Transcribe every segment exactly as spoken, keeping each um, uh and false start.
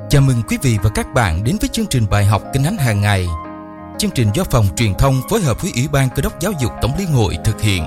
Chào mừng quý vị và các bạn đến với chương trình bài học Kinh Thánh hàng ngày. Chương trình do Phòng Truyền thông phối hợp với Ủy ban Cơ đốc Giáo dục Tổng Liên hội thực hiện.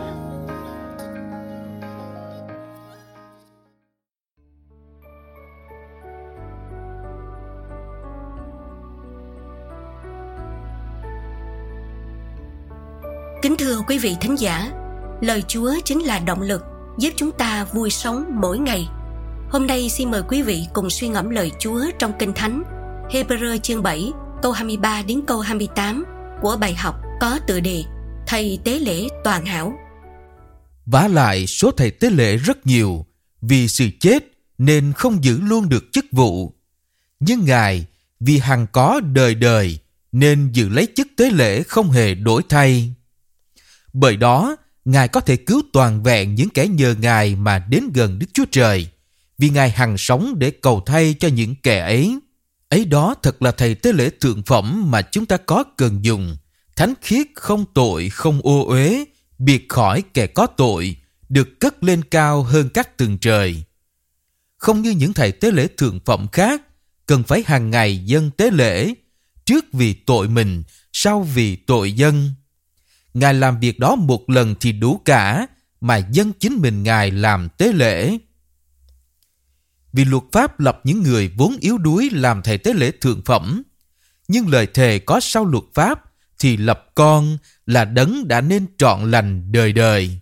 Kính thưa quý vị thính giả, lời Chúa chính là động lực giúp chúng ta vui sống mỗi ngày. Hôm nay xin mời quý vị cùng suy ngẫm lời Chúa trong Kinh Thánh Hê-bơ-rơ chương bảy câu hai mươi ba đến câu hai mươi tám của bài học có tựa đề Thầy tế lễ toàn hảo. Vả lại số thầy tế lễ rất nhiều, vì sự chết nên không giữ luôn được chức vụ. Nhưng Ngài vì hằng có đời đời nên giữ lấy chức tế lễ không hề đổi thay. Bởi đó Ngài có thể cứu toàn vẹn những kẻ nhờ Ngài mà đến gần Đức Chúa Trời, vì Ngài hằng sống để cầu thay cho những kẻ ấy. Ấy đó thật là thầy tế lễ thượng phẩm mà chúng ta có cần dùng, thánh khiết, không tội, không ô uế, biệt khỏi kẻ có tội, được cất lên cao hơn các tầng trời. Không như những thầy tế lễ thượng phẩm khác, cần phải hàng ngày dâng tế lễ, trước vì tội mình, sau vì tội dân. Ngài làm việc đó một lần thì đủ cả, mà dâng chính mình Ngài làm tế lễ. Vì luật pháp lập những người vốn yếu đuối làm thầy tế lễ thượng phẩm, nhưng lời thề có sau luật pháp thì lập con là đấng đã nên trọn lành đời đời.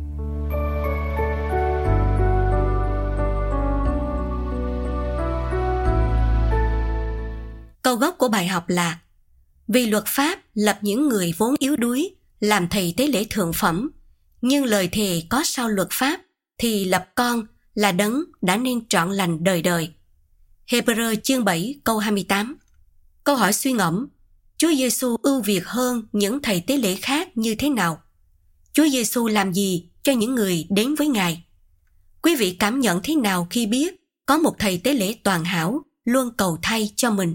Câu gốc của bài học là: vì luật pháp lập những người vốn yếu đuối làm thầy tế lễ thượng phẩm, nhưng lời thề có sau luật pháp thì lập con là đấng đã nên trọn lành đời đời. Hê-bơ-rơ chương bảy câu hai mươi tám. Câu hỏi suy ngẫm: Chúa Giêsu ưu việt hơn những thầy tế lễ khác như thế nào? Chúa Giêsu làm gì cho những người đến với Ngài? Quý vị cảm nhận thế nào khi biết có một thầy tế lễ toàn hảo luôn cầu thay cho mình?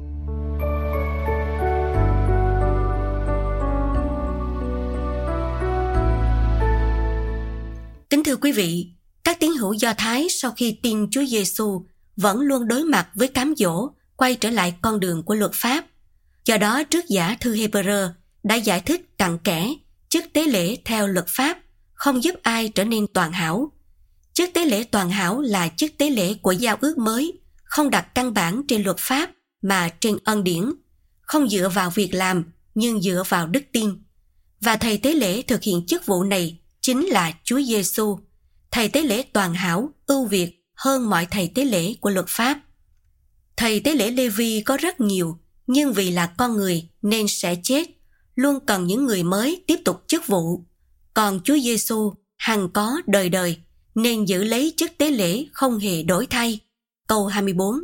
Kính thưa quý vị, các tín hữu Do Thái sau khi tin Chúa Giêsu vẫn luôn đối mặt với cám dỗ quay trở lại con đường của luật pháp. Do đó, trước giả thư Hê-bơ-rơ đã giải thích cặn kẽ chức tế lễ theo luật pháp không giúp ai trở nên toàn hảo. Chức tế lễ toàn hảo là chức tế lễ của giao ước mới, không đặt căn bản trên luật pháp mà trên ân điển, không dựa vào việc làm nhưng dựa vào đức tin. Và thầy tế lễ thực hiện chức vụ này chính là Chúa Giêsu, thầy tế lễ toàn hảo, ưu việt hơn mọi thầy tế lễ của luật pháp. Thầy tế lễ Lê-vi có rất nhiều, nhưng vì là con người nên sẽ chết, luôn cần những người mới tiếp tục chức vụ. Còn Chúa Giêsu hằng có đời đời nên giữ lấy chức tế lễ không hề đổi thay. Câu hai mươi bốn.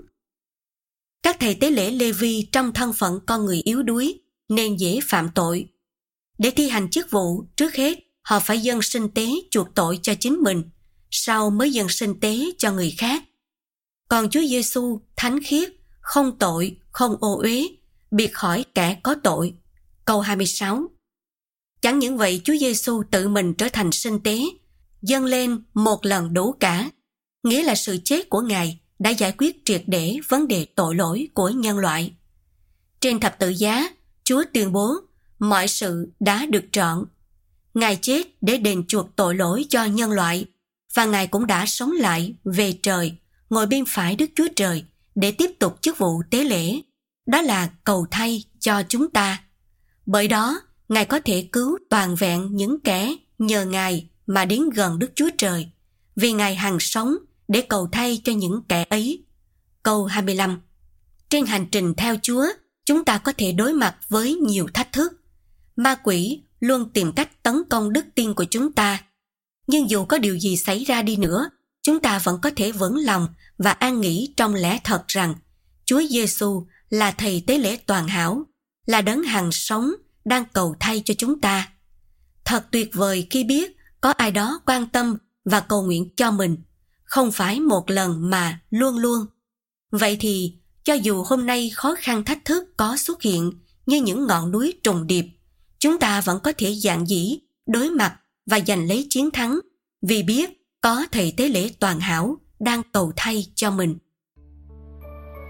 Các thầy tế lễ Lê-vi trong thân phận con người yếu đuối nên dễ phạm tội. Để thi hành chức vụ, trước hết họ phải dâng sinh tế chuộc tội cho chính mình, sau mới dâng sinh tế cho người khác. Còn Chúa Giêsu thánh khiết, không tội, không ô uế, biệt khỏi kẻ có tội. Câu hai mươi sáu. Chẳng những vậy, Chúa Giêsu tự mình trở thành sinh tế, dâng lên một lần đủ cả, nghĩa là sự chết của Ngài đã giải quyết triệt để vấn đề tội lỗi của nhân loại. Trên thập tự giá, Chúa tuyên bố mọi sự đã được trọn. Ngài chết để đền chuộc tội lỗi cho nhân loại, và Ngài cũng đã sống lại về trời, ngồi bên phải Đức Chúa Trời để tiếp tục chức vụ tế lễ, đó là cầu thay cho chúng ta. Bởi đó, Ngài có thể cứu toàn vẹn những kẻ nhờ Ngài mà đến gần Đức Chúa Trời, vì Ngài hằng sống để cầu thay cho những kẻ ấy. Câu hai mươi lăm. Trên hành trình theo Chúa, chúng ta có thể đối mặt với nhiều thách thức. Ma quỷ luôn tìm cách tấn công đức tin của chúng ta. Nhưng dù có điều gì xảy ra đi nữa, chúng ta vẫn có thể vững lòng và an nghỉ trong lẽ thật rằng Chúa Giêsu là thầy tế lễ toàn hảo, là đấng hằng sống đang cầu thay cho chúng ta. Thật tuyệt vời khi biết có ai đó quan tâm và cầu nguyện cho mình, không phải một lần mà luôn luôn. Vậy thì, cho dù hôm nay khó khăn thách thức có xuất hiện như những ngọn núi trùng điệp, chúng ta vẫn có thể dạn dĩ, đối mặt và giành lấy chiến thắng, vì biết có thầy tế lễ toàn hảo đang cầu thay cho mình.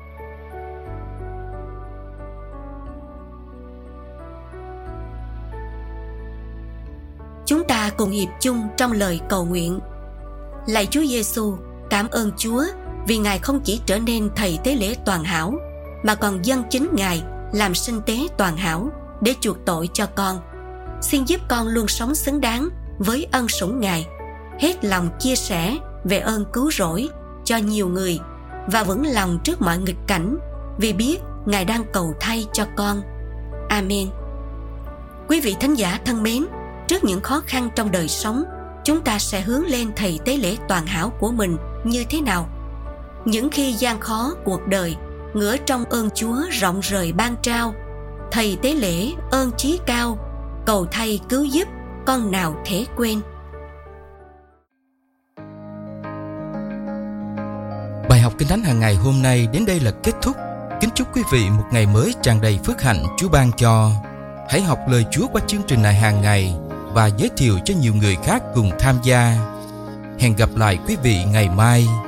Chúng ta cùng hiệp chung trong lời cầu nguyện. Lạy Chúa Giêsu, cảm ơn Chúa vì Ngài không chỉ trở nên thầy tế lễ toàn hảo, mà còn dâng chính Ngài làm sinh tế toàn hảo để chuộc tội cho con. Xin giúp con luôn sống xứng đáng với ân sủng Ngài, hết lòng chia sẻ về ơn cứu rỗi cho nhiều người và vững lòng trước mọi nghịch cảnh vì biết Ngài đang cầu thay cho con. Amen. Quý vị thính giả thân mến, trước những khó khăn trong đời sống, chúng ta sẽ hướng lên thầy tế lễ toàn hảo của mình như thế nào? Những khi gian khó cuộc đời, ngửa trong ơn Chúa rộng rời ban trao, thầy tế lễ ơn chí cao, cầu thay cứu giúp, con nào thể quên. Bài học Kinh Thánh hàng ngày hôm nay đến đây là kết thúc. Kính chúc quý vị một ngày mới tràn đầy phước hạnh Chúa ban cho. Hãy học lời Chúa qua chương trình này hàng ngày và giới thiệu cho nhiều người khác cùng tham gia. Hẹn gặp lại quý vị ngày mai.